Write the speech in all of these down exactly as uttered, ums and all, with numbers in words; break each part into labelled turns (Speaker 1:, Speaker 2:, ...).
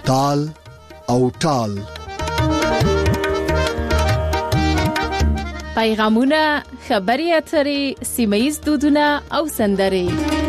Speaker 1: تال او ټال.
Speaker 2: پیغامونه، خبري اترې، سیمه‌ییز دودونه او سندرې.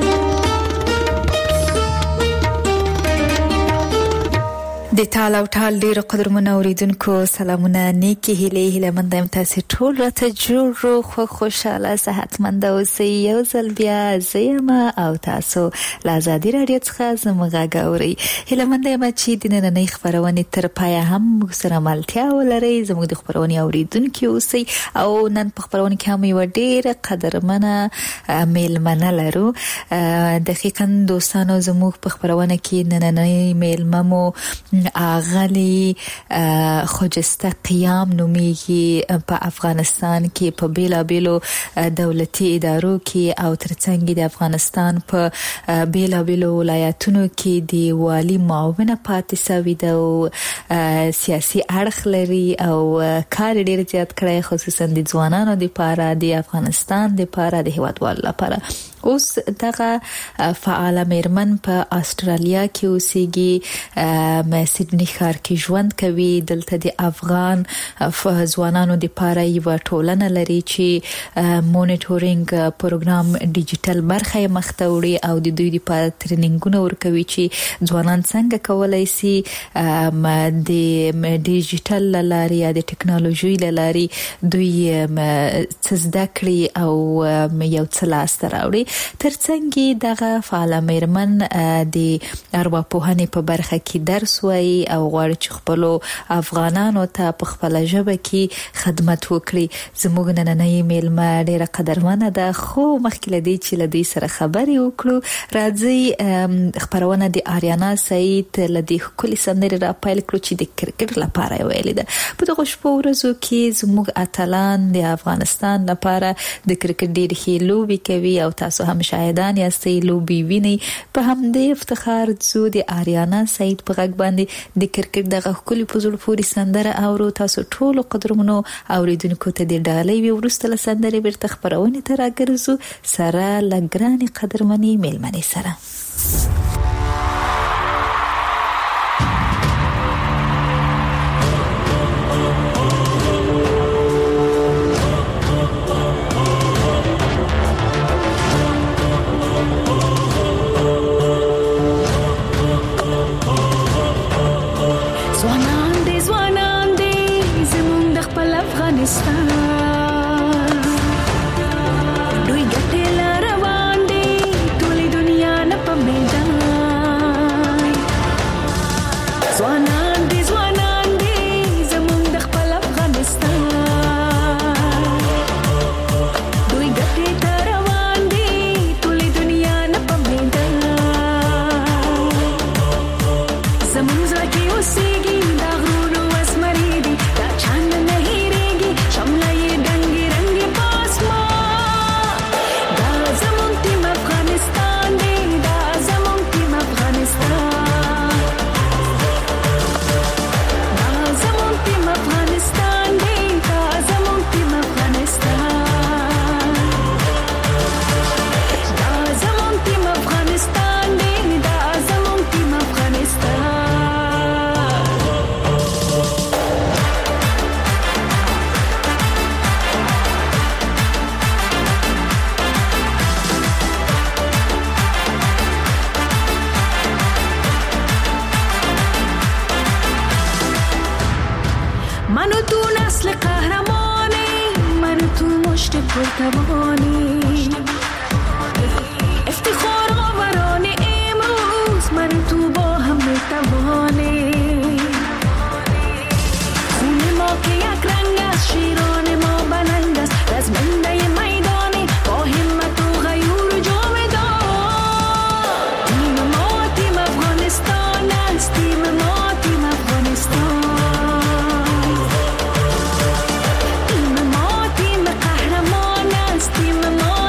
Speaker 3: د ټال او ټال ډیرو قدرمنو اوریدونکو سلامونه، نیکی هیله هیله مند یم تاسو ټول راته جوړ خو خوشاله صحتمند اوسئ. یو ځل بیا زیم او تاسو لازادي رادیو څخه زموږ غاوري. هیله مند یم چې د نننۍ خبرونه تر پای هم سره ملتیا ولرئ، زموږ د خبرونه اوریدونکو اوسئ. او نن په خبرونه کې هم یو ډیر قدرمنه میلمنه لرو. دقیقاً دوستانو زموږ په خبرونه کې نننۍ میلممو اغلی خجسته قیام نومیږي په افغانستان کې په بیلا بیلو دولتي ادارو کې او ترڅنګ د افغانستان په بیلا بیلو ولایتونو کې د والی معاونه پاتې سوي ده او سیاسي اړخ لري او کار ډیر زیات کړی، خصوصا د ځوانانو لپاره، د افغانستان لپاره، د هیوادوالو لپاره. اوس دغه فعال میرمن په استرالیا کې اوسېږي، سیدنی ښار کې ژوند کوي. دلته د افغان ځوانانو لپاره یو ټولنه لري چې مونیټورینګ پروګرام ډیجیټل برخه مخته وړي او د دوی لپاره ټریننګونه ورکوي چې ځوانان څنګه کولای شي د ډیجیټل لارې یا د ټکنالوژي لارې دوی څه زده کړي او یو څه لاسته راوړي. ترڅنګ دغه فعال میرمن د ارواپوهنې په برخه کې درس وایي او غواړي چې خپل افغانانو ته په خپل ژبه کې خدمت وکړي. زموږ نننۍ میلمه ډیره قدرمنه ده، خو مخکې لدی چې لدی سره خبرې وکړو راځي خبرونه د آریانا سعید لدی کلی سندري را پایل کړو چې د کرکټ لپاره ویلې ده. په دغه شپو ورځو کې زموږ اتلان د افغانستان لپاره د کرکټ ډېر ښه لوبي کوي او تاسو هم شاهدان یاستئ لوبي ویني. په همدې افتخار زو د آریانا سعید په غږ باندې د کرکټ دغه کلی په زړه پورې سندره اورو. تاسو ټول قدرمنو اوریدونکو ته د ډالۍ وی ورسته له سندرې بیرته خبرونه ته راګرځو سره لګراني قدرمنې میلمنې سره.
Speaker 4: Team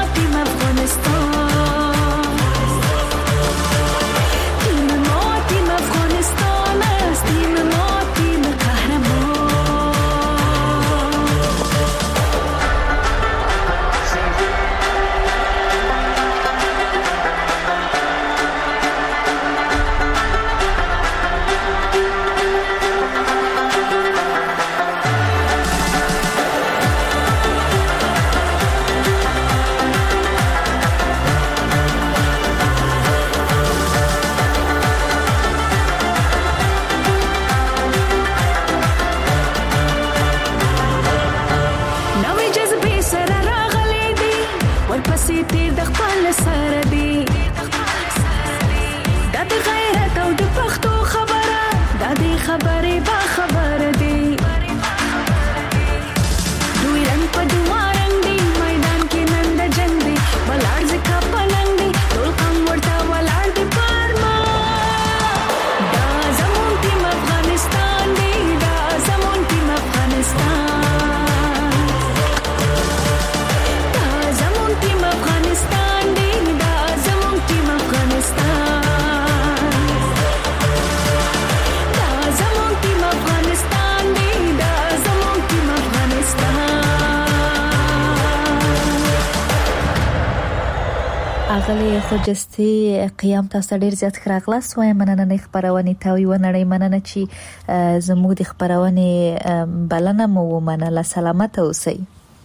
Speaker 3: خغلی خوجستی قیام تاسو ډیر زیات خراغلاس وای مننه نه خبرونه تاوی و نړۍ مننه چې زموږ د خبرونه بلنه مو مننه سلامت اوسئ.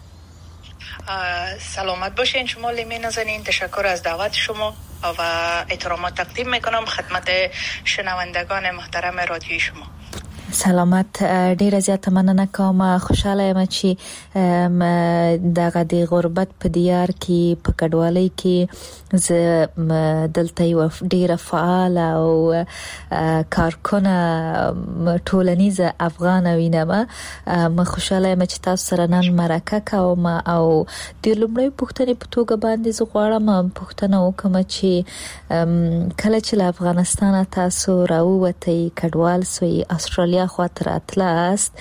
Speaker 4: سلامت باشین شما لیمه نازنین. تشکر از دعوت شما و احترامات تقدیم میکنم خدمت شنوندگان محترم رادیوی شما.
Speaker 3: سلامت. ډیره زیاته مننه کوم. خوشاله یم چې دغه د غربت په دیار کې په کډوالۍ کې ز دلته یو ډیره فعال او کارکونه ټولنیزه افغان وینم. ما خوشاله یم چې تاسو سره نن مرکه کوم او د لومړی پوښتنې په توګه باندې زه غواړم پوښتنه وکم چې کله چې له افغانستان تاسو راووتئ کډوال سوی استرالیا خاطر اتلاست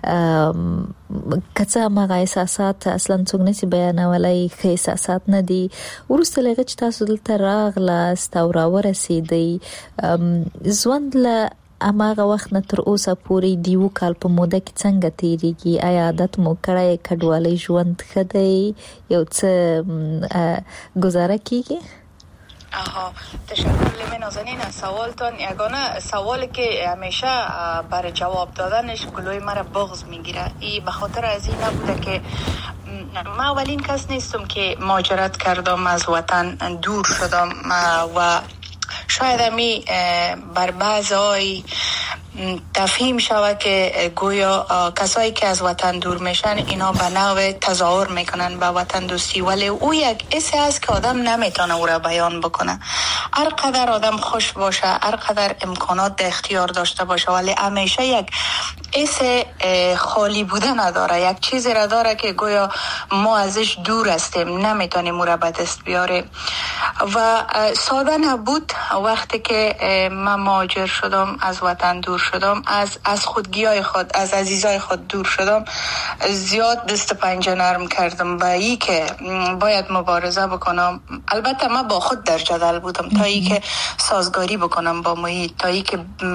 Speaker 3: کڅه مغه احساسات اصلا څنګه نسی بیانولای خې احساسات نه دي ورسته لږ چې تاسو دلته راغلاست او راورسېدئ ژوند له اماغه وخت نه تر اوسه پورې دیو کال په موده کې څنګه تیریږي؟ آیا عادت مو کړی کډوالۍ ژوند ښه دی یو څه گزاره کیږي؟
Speaker 4: آها تشکر لیمه نازنین از سوالتان. یگانه سوالی که همیشه برای جواب دادنش گلوی مرا بغض میگیره ای به خاطر از این نبوده که من اولین کس نیستم که مهاجرت کردم از وطن دور شدم و شاید همی بر بعضی تفهیم شود که گویا کسایی که از وطن دور میشن اینا به نوع تظاهر میکنن به وطن دوستی ولی او یک حسی است که آدم نمیتونه او را بیان بکنه. هر قدر آدم خوش باشه هر قدر امکانات در اختیار داشته باشه ولی همیشه یک حس خالی بوده نداره. یک چیزی را داره که گویا ما ازش دور هستیم نمیتونیم او را به دست بیاریم و ساده نبود وقتی که من مهاجر شدم از وطن دور شدم از از خودگیای خود از عزیزای خود دور شدم زیاد دست پنجه نرم کردم با ای که باید مبارزه بکنم. البته من با خود در جدل بودم تا ای که سازگاری بکنم با محیط تا ای که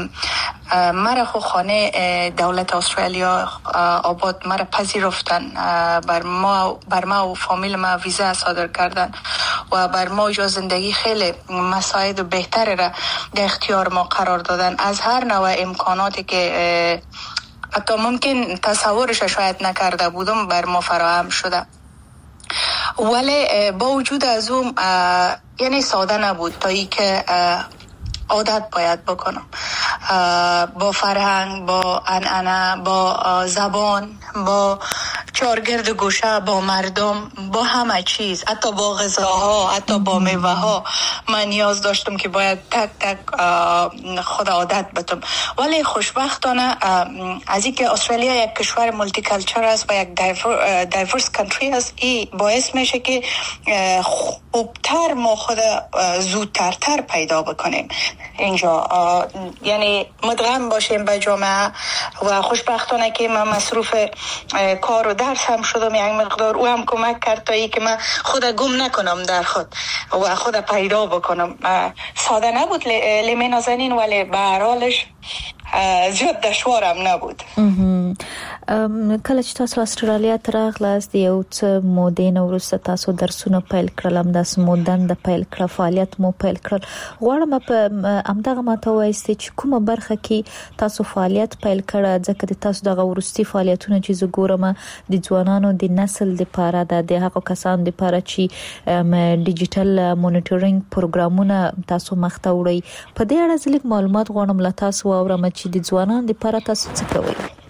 Speaker 4: مرا خو خانه دولت استرالیا آباد مرا پذیرفتن بر ما بر ما و فامیل ما ویزا صادر کردن و بر ما جا زندگی خیلی مساعد و بهتر را در اختیار ما قرار دادن. از هر نوع امکاناتی که حتی ممکن تصورش شاید نکرده بودم بر ما فراهم شده ولی با وجود از اون یعنی ساده نبود تا ای که عادت باید بکنم با فرهنگ با عنعنه با زبان با چارگرد گوشه با مردم با همه چیز حتی با غذاها حتی با میوه ها من نیاز داشتم که باید تک تک خود عادت بتم. ولی خوشبختانه از اینکه استرالیا یک کشور مولتی کالچر است و یک دایورس کانتری است این باعث میشه که خوبتر ما خود زودتر تر پیدا بکنیم اینجا یعنی مدغم باشیم به جامعه و خوشبختانه که من مصروف کار و درس هم شدم یک مقدار او هم کمک کرد تا ای که من خود گم نکنم در خود و خود پیدا بکنم. ساده نبود لیمه نازنین ولی به هر حالش زیاد دشوارم نبود.
Speaker 3: کله چې تاسو استرالیا ته راغلاست یو څه مودې نه وروسته تاسو درسونه پیل کړل همداسې مو دنده پیل کړه فعالیت مو پیل کړل غواړم په همدغه ماته وایستې چې کومه برخه کې تاسو فعالیت پیل کړه ځکه د تاسو دغه وروستي فعالیتونه چې زه ګورم د ځوانانو د نسل لپاره د هغو کسانو لپاره چې ډیجیټل مونیټورینګ پروګرامونه تاسو مخته وړئ په دې اړه ځلګ معلومات غواړم له تاسو واورم چې د ځوانانو لپاره تاسو څه کوئ؟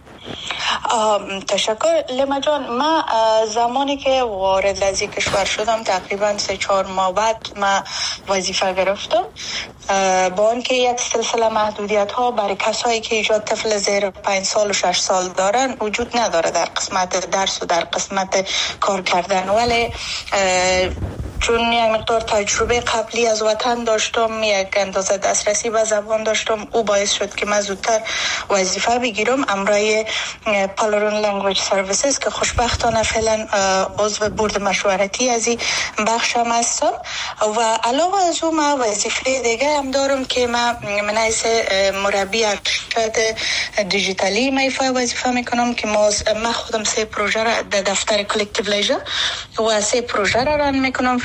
Speaker 4: تشکر لیما جان. من زمانی که وارد از این کشور شدم تقریبا سه چهار ماه بعد من وظیفه گرفتم با آنکه یک سلسله محدودیت ها برای کسایی که ایجاد طفل زیر پنج سال و شش سال دارن وجود نداره در قسمت درس و در قسمت کار کردن ولی چون یک مقدار تجربه قبلی از وطن داشتم یک اندازه دسترسی به زبان داشتم او باعث شد که من زودتر وظیفه بگیرم امرای پالرون لنگویج سرویسز که خوشبختانه فعلا عضو بورد مشورتی از این بخشم هستم و علاوه از اون من وظیفه دیگه هم دارم که من من حیث مربی ارشد دیجیتالی میفای وظیفه میکنم که من خودم سه پروژه را در دفتر کلکتیو لیژر و سه پروژه را ران میکنم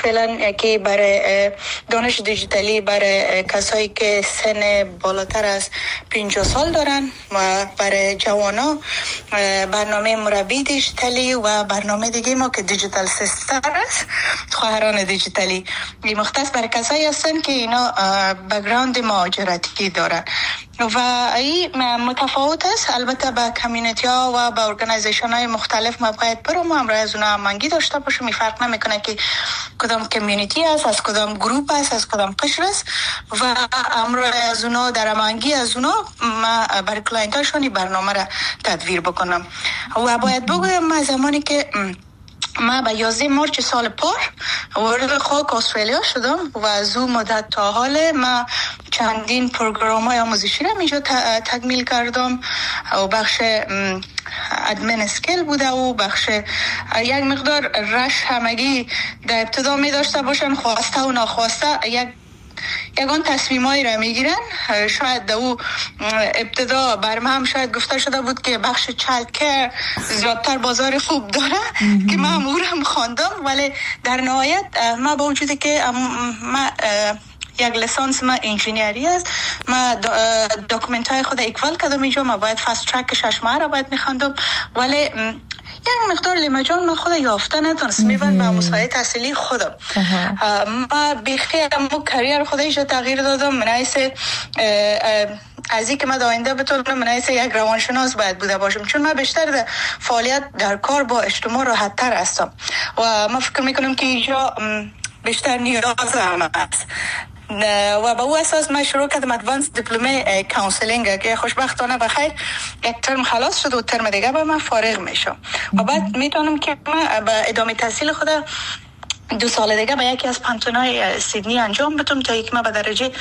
Speaker 4: فعلا یکی برای دانش دیجیتالی برای کسایی که سن بالاتر از پنجاه سال دارن و برای جوانا برنامه مربی دیجیتالی و برنامه دیگه ما که دیجیتال سیستر است، خواهران دیجیتالی. این مختص برای کسایی هستن که اینا بک‌گراند مهاجرتی دارن و این متفاوت است. البته با کمیونیتی ها و با ارگانایزیشن های مختلف ما باید برام همراه از اونها هماهنگی داشته باشیم. می فرق نمیکنه که کدام کمیونیتی است، از کدام گروپ است، از کدام قشر است و همراه از اونها در هماهنگی از اونها ما برای کلاینت هاشون برنامه را تدویر بکنم. و باید بگویم ما زمانی که ما به یازده مارچ سال پار وارد خاک استرالیا شدم و از اون مدت تا حال ما چندین پروگرام های آموزشی را میجا تکمیل کردم و بخش ادمن اسکیل بوده و بخش یک مقدار رش همگی در ابتدا می داشته باشن، خواسته و ناخواسته یک یگان تصمیمایی را میگیرن. شاید در او ابتدا برم هم شاید گفته شده بود که بخش چایلد کیر زیادتر بازار خوب داره که من هم او را هم خواندم، ولی در نهایت ما با وجودی که ما یک لیسانس ما انجینیری است، ما داکومنت های خود اکوال کردم اینجا، ما باید فاست ترک شش ماه را باید میخواندم، ولی یک مقدار لیمجان من خود یافته ندانست میبند به مسابقه تحصیلی خودم. ما بیخی امو کریر خود ایجا تغییر دادم. من حیث از این که من آینده بتونم من حیث یک روانشناس باید بوده باشم، چون من بیشتر در فعالیت در کار با اجتماع راحت تر هستم و من فکر میکنم که اینجا بیشتر نیاز هم است و با او اساس من شروع کردم ادوانس دیپلمه کانسلینگ که خوشبختانه بخیر یک ترم خلاص شد و ترم دیگه به من فارغ میشم و بعد میتونم که من به ادامه تحصیل خود دو سال دیگه به یکی از پانتونای سیدنی انجام بدم تا یک ما به درجه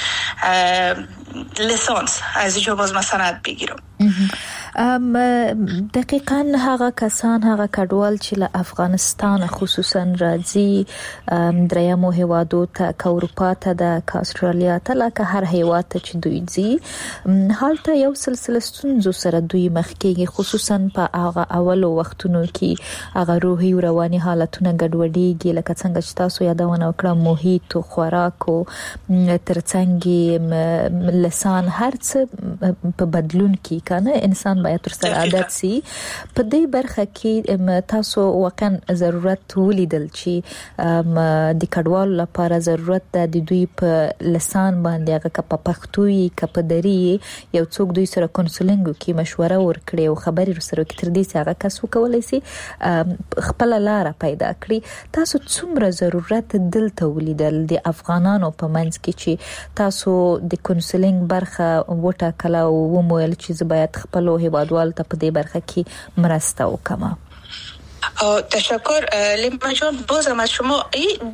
Speaker 4: لیسانس از اینجا باز مسند بگیرم.
Speaker 3: دقیقاً هغه کسان هغه کډوال چې له افغانستان خصوصا راځي دریمو هیوادو ته که اروپا ته ده که استرالیا ته لکه هر هیواد ته چې دوی ځي هلته یو سلسله ستونزو سره دوی مخ کېږي، خصوصا په هغه اولو وختونو کې هغه روحي او رواني حالتونه ګډوډېږي لکه څنګه چې تاسو یادونه وکړه محیط او خوراک او ترڅنګ لسان هر څه په بدلون کې کنه انسان باید تر سره عادت سي. په دې برخه کې تاسو واقعا ضرورت ولیدل چې د کډوالو لپاره ضرورت ده د دوی په لسان باندې هغه که په پښتو یې که په دري یو څوک دوی سره کونسلینګ وکړي، مشوره ورکړي او خبرې سره وکړي، تر دې چې هغه کس وکولای سي خپل لاره پیدا کړي. تاسو څومره ضرورت دلته ولیدل د افغانانو په منځ کې چې تاسو د کونسلینګ برخه وټاکله او ومویل چې زه باید خپل هیوادوال ته په دې برخه کې مرسته وکړم؟
Speaker 4: تشکر لیما جان. بازم از شما این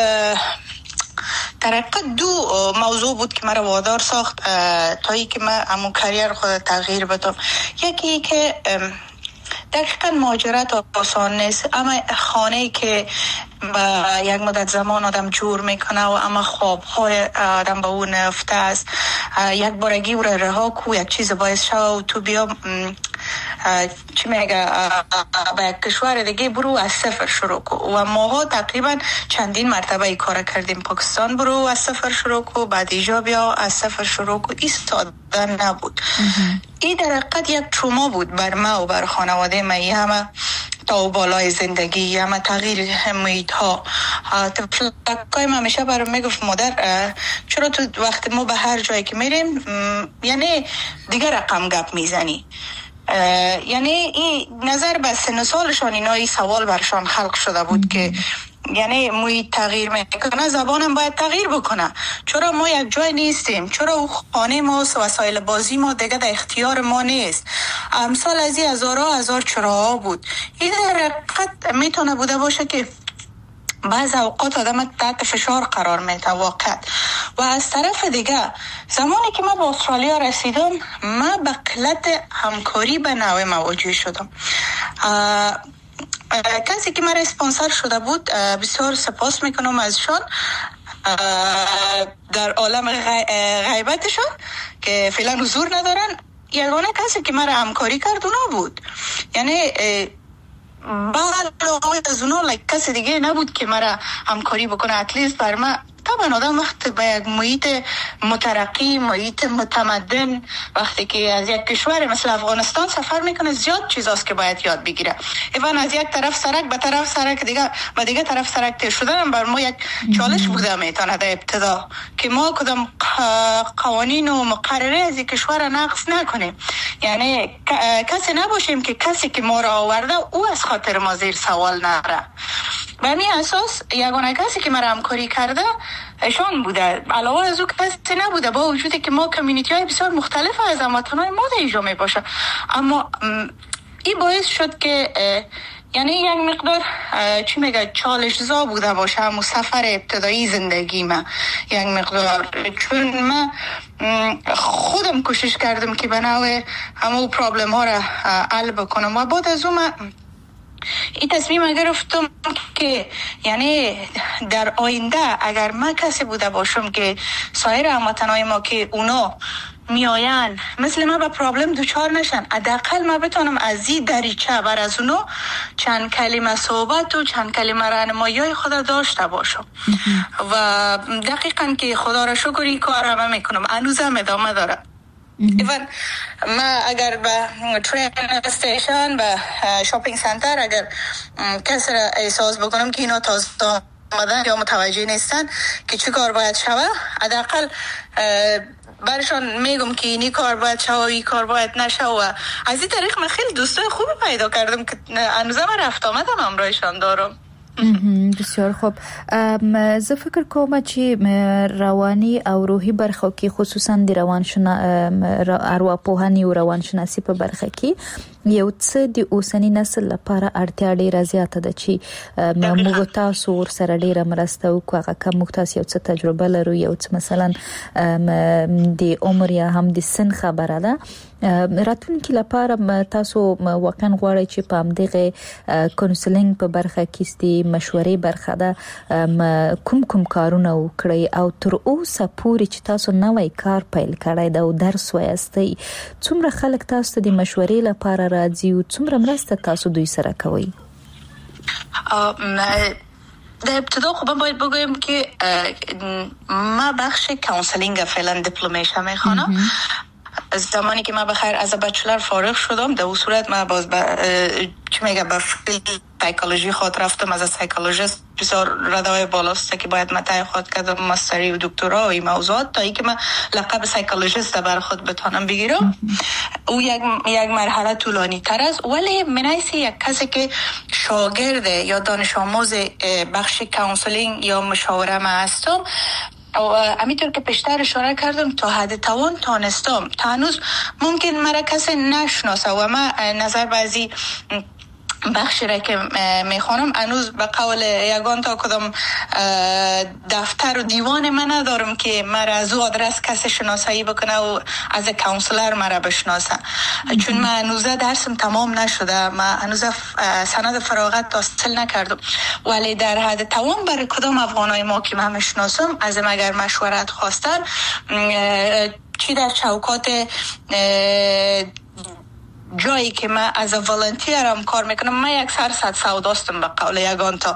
Speaker 4: در حقیقت دو موضوع بود که مرا وادار ساخت تا ای که من همون کریر خود تغییر بدم. یکی که دقیقا مهاجرت آسان نیست، اما خانه‌ای که با یک مدت زمان آدم جور میکنه و اما خوابهای آدم با اون نفته است، یک بارگی او را رها کو، یک چیز باعث شو و تو بیا چی میگه با یک کشور دیگه برو از صفر شروع کو. و ماها تقریبا چندین مرتبه ای کار کردیم. پاکستان برو از صفر شروع کو، بعد ایجا بیا از صفر شروع کو. این ساده نبود. این در حقیقت یک تروما بود بر ما و بر خانواده ما. ای همه تا و بالای زندگی، همه تغییر محیط ها. تفلکای ما همیشه برام میگفت مادر چرا تو وقت ما به هر جایی که میریم یعنی دیگه رقم گپ میزنی، یعنی این نظر به سن و سالشان اینا این سوال برشان خلق شده بود که یعنی محیط تغییر میکنه، زبانم باید تغییر بکنه، چرا ما یک جای نیستیم، چرا او خانه ما وسایل بازی ما دیگه در اختیار ما نیست. امثال از این هزارها هزار چراها بود. این در حقیقت میتونه بوده باشه که بعض اوقات آدم تحت فشار قرار میده واقعا. و از طرف دیگه زمانی که من به استرالیا رسیدم من به قلت همکاری به نوع مواجه شدم. کسی که من اسپانسر شده بود بسیار سپاس میکنم ازشان در عالم غیبتشان که فعلا حضور ندارن. یگانه کسی که من همکاری کرد اونا بود. یعنی بعد از اونها لایک کسی دیگه نبود که مرا همکاری بکنه. اتلیست بر من طبعا آدم وقت به یک محیط مترقی، محیط متمدن، وقتی که از یک کشور مثل افغانستان سفر میکنه زیاد چیزاست که باید یاد بگیره. ایوان از یک طرف سرک به طرف سرک دیگه به دیگه طرف سرک تیر شدن بر ما یک چالش بوده میتونه در ابتدا که ما کدام قوانین و مقرره از یک کشور نقض نکنیم. یعنی کسی نباشیم که کسی که ما را آورده او از خاطر ما زیر سوال نره. به همین اساس یگانه کسی که مرا همکاری کرده ایشان بوده. علاوه از او کسی نبوده، با وجودی که ما کمیونیتی های بسیار مختلف از هموطنان ما در اینجا می باشه. اما این باعث شد که یعنی یک مقدار چی میگه چالش زا بوده باشه همون سفر ابتدایی زندگی من یک مقدار، چون من خودم کوشش کردم که به نوع همون پرابلم ها را حل بکنم و بعد از اون من این تصمیم گرفتم که یعنی در آینده اگر من کسی بوده باشم که سایر هموطنای ما که اونا میاین مثل من به پرابلم دوچار نشن، حداقل من بتونم از این دریچه بر از اونا چند کلمه صحبت و چند کلمه راهنمایی خود داشته باشم. و دقیقاً که خدا را شکر این کار هم میکنم، هنوزم ادامه داره. ایوان ما اگر به ترین استیشن به شاپینگ سنتر اگر کسی را احساس بکنم که اینا تازه آمدن یا متوجه نیستن که چه کار باید شوه، حداقل برشان میگم که اینی کار باید شوه و این کار باید نشوه. و از این طریق من خیلی دوستای خوبی پیدا کردم که هنوزم رفت آمدم همراهشان دارم.
Speaker 3: بسیار خوب. زه فکر کوم چې رواني او روحي برخه کې خصوصا د روانشنا ارواپوهنې او روانشناسي په برخه کې یو څه د اوسنی نسل لپاره اړتیا ډیره زیاته ده چې موږ تاسو ور سره ډیره مرسته وکړو. هغه کوم موږ تاسو یو څه تجربه لرو، یو څه مثلا د عمر یا هم د سن خبره ده راتلونکي لپاره تاسو واقعا غواړئ چې په همدغه کونسلینګ په برخه کې ستې مشورې برخه ده کوم کوم کارونه وکړئ او تر اوسه پورې چې تاسو نوې کار پیل کړئ دا او درس وایستئ، څومره خلک تاسو د مشورې لپاره راځي او څومره مرسته تاسو دوی سره کوئ؟
Speaker 4: در ابتدا خب من باید بگویم که ما بخش کانسلینگ فعلا دیپلمش هم میخوانم. زمانی که من بخیر از بچلر فارغ شدم در اون صورت من باز با چی میگه با فیلد سایکولوژی خود رفتم. از سایکولوژیست بسیار ردای بالاست که باید متای خود کردم ماستری و دکترا و این موضوعات تا ای که من لقب سایکولوژیست بر خود بتانم بگیرم. او یک یک مرحله طولانی تر است، ولی منایسی یک کسی که شاگرد یا دانش آموز بخش کانسلینگ یا مشاوره ما هستم او همینطور که پیشتر اشاره کردم تا حد توان تانستم تا هنوز ممکن مرا کسی نشناسه و من نظر بعضی بخشی را که میخوانم هنوز به قول یگان تا کدام دفتر و دیوان من ندارم که مرا از او آدرس کسی شناسایی بکنه و از کانسلر مرا بشناسه، چون من هنوز درسم تمام نشده، من هنوز سند فراغت حاصل نکردم. ولی در حد توان برای کدام افغانای ما که من میشناسم از اگر مشورت خواستن چی در چوکات جایی که من از والنتیرم کار میکنم، من یک سر صد سوداستم به قول یگان تا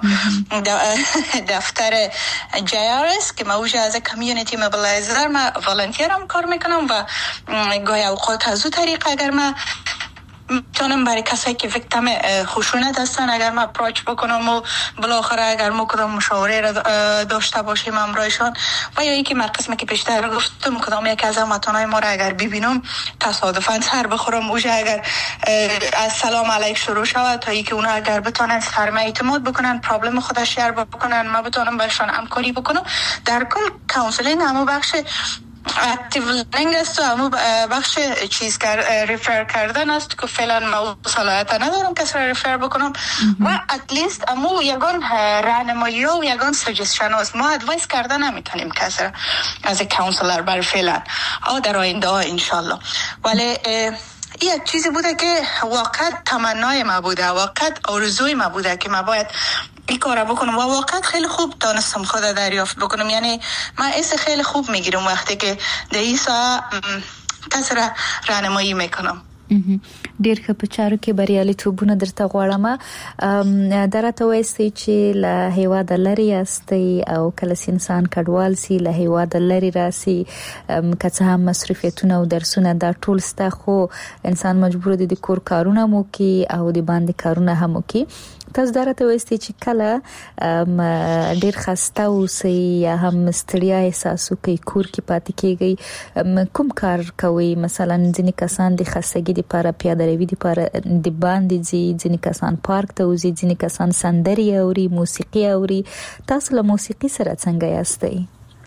Speaker 4: دفتر جی آر اس که من اوجه از کمیونیتی موبیلایزر من والنتیرم کار میکنم و گاهی اوقات از او طریق اگر من میتونم برای کسایی که ویکتیم خشونت هستن اگر من اپروچ بکنم و بالاخره اگر ما کدام مشاوره را داشته باشیم همراهشان و یا اینکه من قسمی که پیشتر گفتم کدام یک از هموطنای ما را اگر ببینم تصادفاً سر بخورم اوجه اگر از سلام علیک شروع شود تا اینکه اونا اگر بتونن سرمه اعتماد بکنن پرابلم خودش شیر بکنن من بتونم بهشون همکاری بکنم. در کل کانسلینگ همو بخش اکتیو لرنینگ است و همو بخش چیز کر ریفر کردن است که فعلا ما صلاحیت ندارم کسی را ریفر بکنم و اتلیست همو یگان راهنمایی و یگان سجستشن است. ما ادوایس کردن نمیتونیم کسی را از کانسلر بر فعلا او در آینده ها انشالله. ولی این یک چیزی بوده که واقعا تمنای ما بوده، واقعا آرزوی ما بوده که ما باید این کار بکنم و واقعا خیلی خوب دانستم خود دریافت بکنم. یعنی من ایسا خیلی خوب میگیرم وقتی که در این ساعت کسی را راهنمایی میکنم.
Speaker 3: ډیر ښه په چارو کې بریالیتوبونه درته غواړم. درته وایي چې له هیواد لري استي او کله انسان کډوال سي له هیواد لري راسي که څه هم مصرفیتونه او درسونه دا ټول ستا خو انسان مجبور دي د کور کارونه مو کوي او د باندې کارونه هم کوي. تاسو درته وایي چې کله ډیر خسته اوسئ یا هم ستړیا احساس کوي کور کې پاتې کیږي کوم کار کوي؟ مثلا ځینې کسان د خستګي لپاره پیاده روي لپاره د باندې ځي، ځینې کسان پارک ته وځي، ځینې کسان سندري اوري، موسیقي اوري. تاسو له موسیقي سره څنګه یاستئ؟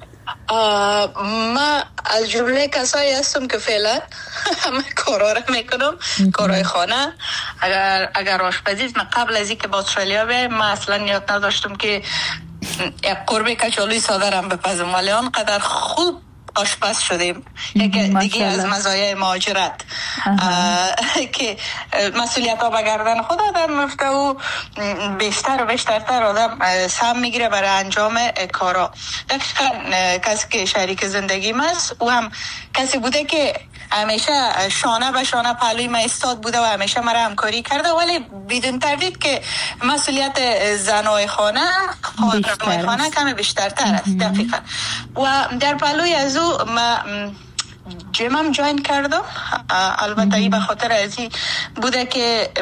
Speaker 4: ما از جمله کسایی هستم که فعلا همه کارا رو میکنم، کارهای خانه. اگر اگر آشپزی من قبل از اینکه با استرالیا بیایم ما اصلا نیت نداشتم که یک قرمه کچالوی ساده رو بپزم، ولی آنقدر خوب آشپز شدیم. یک دیگه از مزایای مهاجرت که مسئولیت ها به گردن خود آدم میفته و بیشتر و بیشترتر آدم سهم میگیره برای انجام کارا. دقیقا کسی که شریک زندگیم است او هم کسی بوده که همیشه شانه به شانه پهلوی ما ایستاد بوده و همیشه مرا همکاری کرده، ولی بدون تردید که مسئولیت زنای خانه خانه خانه کمی بیشترتر است. دقیقا. و در پهلوی از او ما جیمم جوین کردم. البته ای به خاطر از این بوده که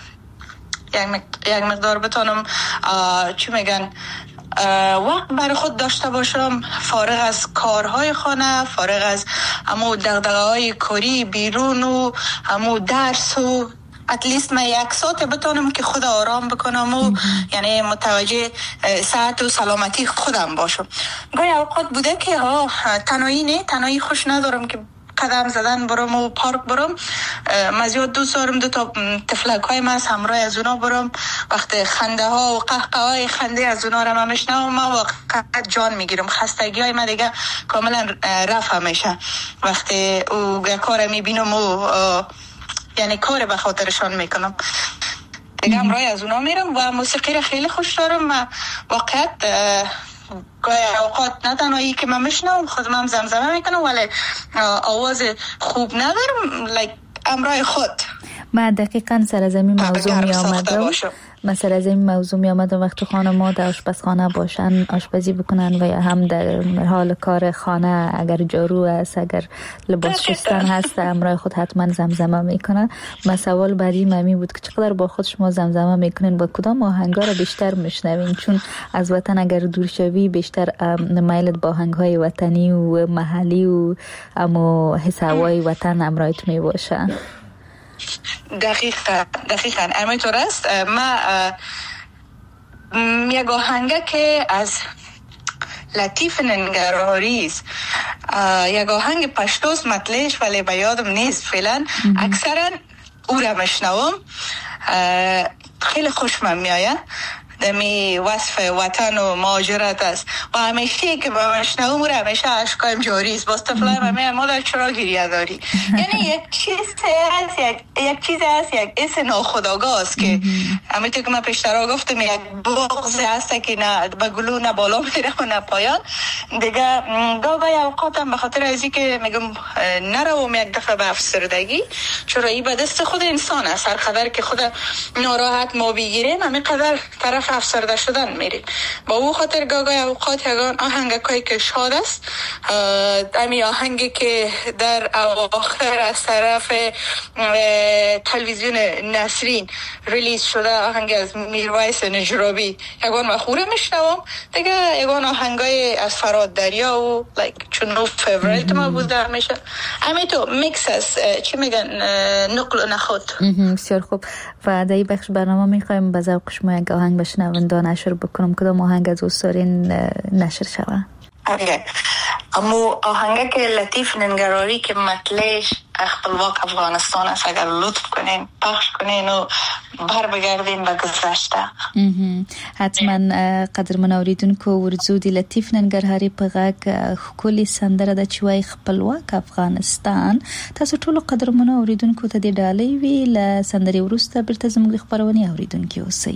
Speaker 4: یک مقدار بتونم چی میگن وقت برای خود داشته باشم، فارغ از کارهای خانه، فارغ از همو دغدغه‌های کاری بیرون و همو درس و اتلیست من یک ساعت بتونم که خود آرام بکنم و یعنی متوجه صحت و سلامتی خودم باشم. گاهی اوقات بوده که ها تنهایی نه، تنهایی خوش ندارم که قدم زدن برم و پارک برم. من زیاد دوست دارم دو تا تفلک های من همراه از اونا برم. وقت خنده ها و قهقه های خنده از اونا رو من میشنم، من واقعا جان میگیرم. خستگی های من دیگه کاملا رفع میشه وقتی او کار میبینم و یعنی کار به خاطرشان میکنم دیگه همراه از اونا میرم. و موسیقی رو خیلی خوش دارم. واقعیت گاهی اوقات نه تنهایی که من میشنم خودم هم زمزمه میکنم، ولی آواز خوب ندارم لایک امرای خود.
Speaker 3: من دقیقاً سر از این موضوع می آمدم من سر از این موضوع می آمدم وقتی خانم‌ها در آشپزخانه باشن آشپزی بکنن و یا هم در حال کار خانه اگر جارو است، اگر لباس شستن هست، امرای خود حتما زمزمه میکنن. من سوال بعدی ممی بود که چقدر با خود شما زمزمه میکنین، با کدام آهنگا رو بیشتر میشنوین؟ چون از وطن اگر دور شوی بیشتر میلت با آهنگ‌های وطنی و محلی و اما حس هوای وطن امرایت می باشه.
Speaker 4: دقیقا دقیقا همینطور است. ما یک آهنگه که از لطیف ننگرهاری است، یک آهنگ پشتوست مطلعش ولی به یادم نیست فعلا. اکثرا او را میشنوم، خیلی خوشم میآید. دمی وصف وطن و مهاجرت است و همیشه که با مشنوم رو همیشه عشقایم جاری است. باز طفلای همه مادر چرا گریه داری؟ یعنی یک چیز هست، یک, یک چیز هست، یک حس ناخودآگاه است که همینطور که من پیشتر گفتم یک بغض هست که نه به گلو نه بالا میره و نه پایان. دیگه گاهی اوقاتم به خاطر ازی که میگم نروم یک دفعه به افسردگی، چرا این به دست خود انسان است. هر قدر که خود ناراحت ما بگیریم همین قدر طرف افسرده شدن میریم. با او خاطر گاگای اوقات یگان آهنگایی که شاد است، امی آهنگی که در اواخر از طرف تلویزیون نسرین ریلیز شده، آهنگ از میرویس نجرابی، یگان مخوره میشنوم. دیگه یگان آهنگای از فراد دریا و لایک چون فیوریت ما بوده همیشه. امی تو میکس است، چی میگن، نقل و نخود.
Speaker 3: بسیار خوب. و در این بخش برنامه میخوایم به ذوق شما یک آهنگ بشنونده نشر بکنم. کدام آهنگ از دوست دارین نشر شود؟
Speaker 4: اوکی. امو آهنگ که لطیف ننگراری که مطلعش خپلواک افغانستان است، اگر لطف کنین پخش کنین و بر بگردین به گذشته.
Speaker 3: حتما. قدرمن اوریدونکو ورځو د لطیف ننګرهاري په غږ ښکلې سندره ده چې وایي خپلواک افغانستان. تاسو ټولو قدرمنو اوریدونکو ته د ډالۍ وی له سندرې وروسته بیرته زموږ خپرونې اوریدونکي اوسئ.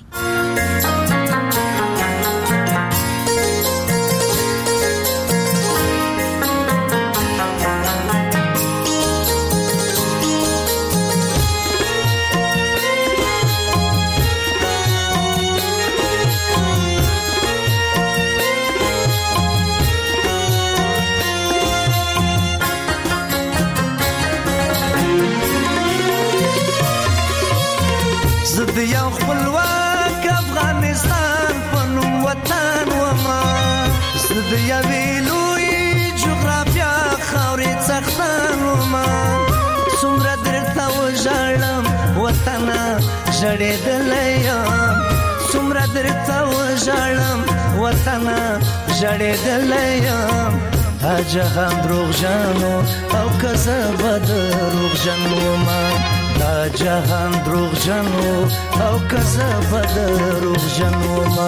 Speaker 5: د یوې لوی جغرافیا خاورې څښتن ومه څومره درته وژاړم وطنه ژړېدلی یم څومره درته وژاړم وطنه ژړېدلی یم دا جهان دروغجنو او که زه به دروغجن ومه دا جهان دروغجنو او که زه به دروغجن ومه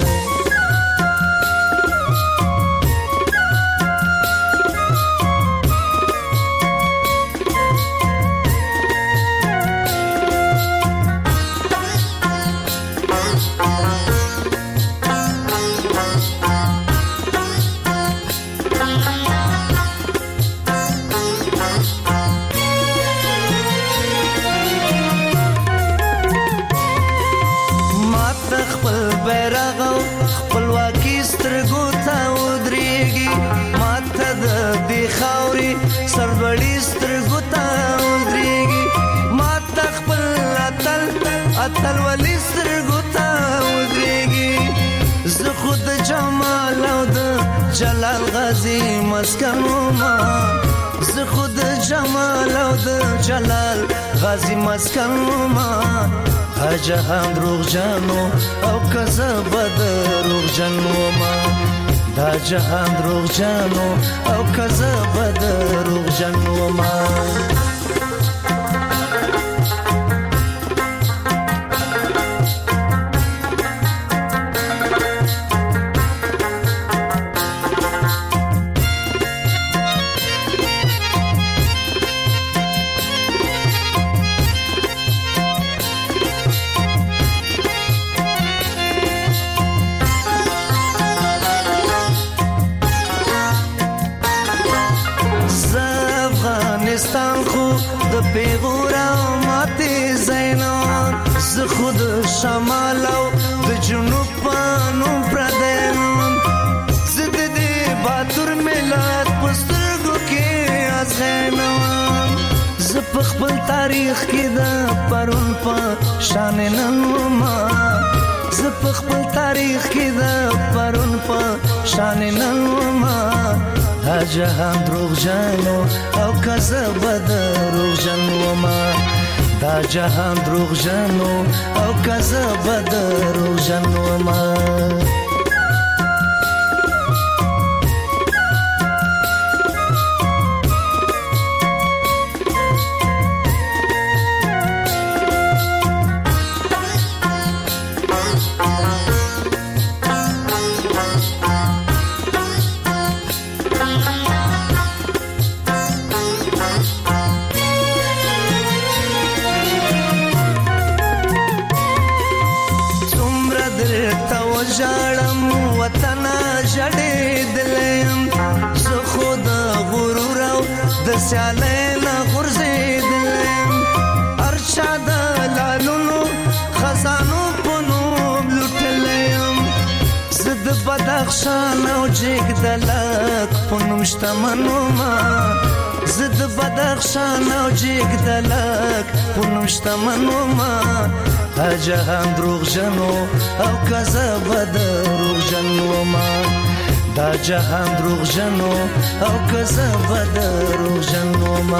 Speaker 5: اتل ولی سترګو ته ودرېږي زه خو د جمال او د جلال غازي مسکن ومه زه خو د جمال او د جلال غازي مسکن ومه دا جهان دروغجنو او که زه به دروغجن ومه دا جهان دروغجنو او که زه به دروغجن ومه خود شمال او د جنوب پانو پردین زد دی باتور ملت پسترگو کی از غینوان زپ خپل تاریخ کی دا پرون پا شان ننوما زپ خپل تاریخ کی دا پرون پا شان ننوما دا جهان دروغ جانو او کذب دروغ جنوما دا جهان دروغ جنو او کذب دروغ جنوما سیالینا غرزیدلیم ارچا دا لالونو خزانو پنوم لوٹلیم زد بدخشان او جیگ دلک پنوم شتمنو ما زد بدخشان او جیگ دلک پنوم شتمنو ما دا جهان دروغ جنو او کذب دروغ جنو ما دا جهان دروغ جنو او کذب دروغ جنو ما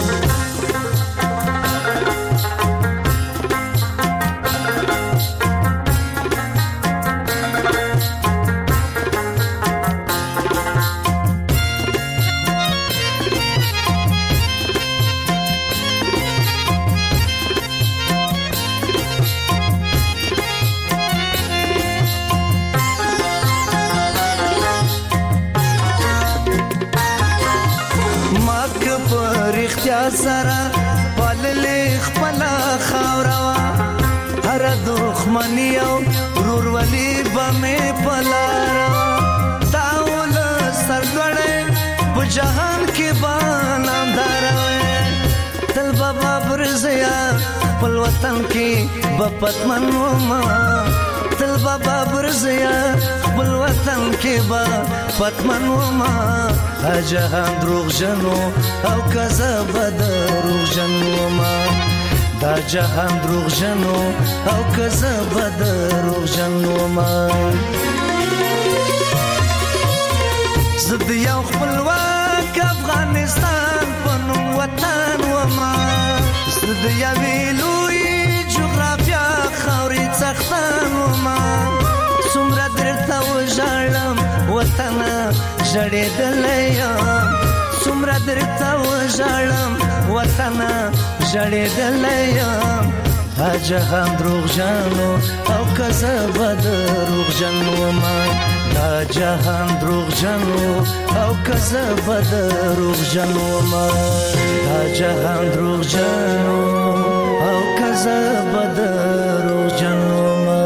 Speaker 5: سرا پاللی خپلا خاوروا هر دخمنی او رورولی بمی پلاروا داول سردوڑے پو جہان کی بانام داروے تل بابا برزیا پل وطن کی بپت منوما تل بابا برزیا پل وطن کی بپت منوما دا جهان دروغ جنو او کذب دروغ جنو ما دا جهان دروغ جنو او کذب دروغ جنو ما زد یو خپلواک افغانستان پنوم وطن وما زد یوی لوی جغرافیا خاوری څښتن وما څومره درته وژاړم وطنه ژړېدلی یم څومره درته وژاړم وطنه ژړېدلی یم دا جهان دروغجن او که زه به دروغجن وما دا جهان دروغجن او که زه به دروغجن وما دا جهان دروغجن او که زه به دروغجن وما.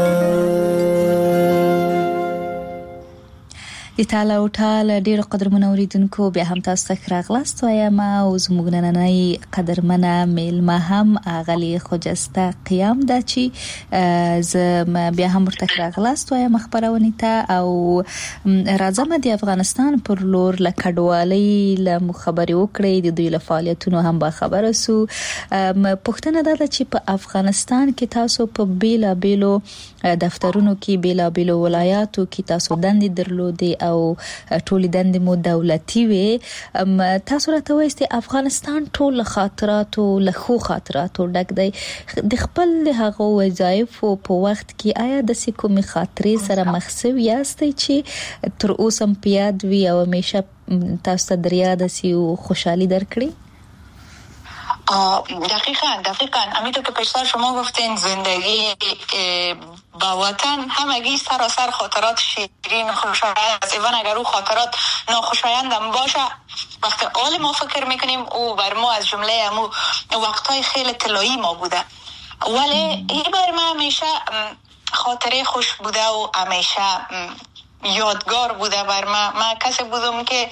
Speaker 3: د تعالی او تعالی ډیر قدرمنو اوریدونکو بیا هم تاسو ته راغلاست وایم او زموږ نننۍ قدرمنه میلمه هم اغلی خجسته قیام ده چې ز بیا هم ورته راغلاست وایم خبرونه ته او راځم د افغانستان پر لور له کډوالۍ له مخبري وکړې د دوی له فعالیتونو هم با خبره سو پښتنه ده چې په افغانستان کې تاسو په بیلا بیلو دفترونو کې بیلا بیلو ولایاتو کې تاسو دندې درلودې او ټول دندې مو دولتي وي تاسو راته وایست افغانستان ټول خاطرات او له خو خاطرات ډک دی د خپل هغه وظایف په وخت کې آیا د کومې خاطرې سره مخسو یاستئ چې تر اوسه پیاد وي او همیشه تاسو ته دریا د سیو خوشحالی درکړي؟
Speaker 4: دقیقاً دقیقاً همینطور که پیشتر شما گفتین زندگی با وطن همگی سراسر خاطرات شیرین خوشایند است. ایوان اگر او خاطرات ناخوشایند هم باشه وقتی آل ما فکر میکنیم او بر ما از جمله امو وقتهای خیلی طلایی ما بوده ولی این بر ما همیشه خاطره خوش بوده و همیشه یادگار بوده بر ما. من کسی بودم که